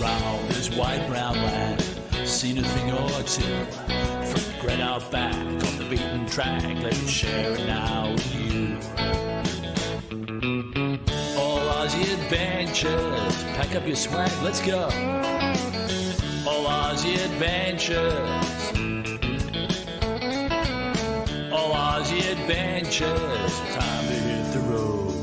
around this wide brown land, seen a thing or two. Regret out back on the beaten track, let me share it now with you. All Aussie adventures, pack up your swag, let's go. All Aussie adventures, all Aussie adventures, time to hit the road.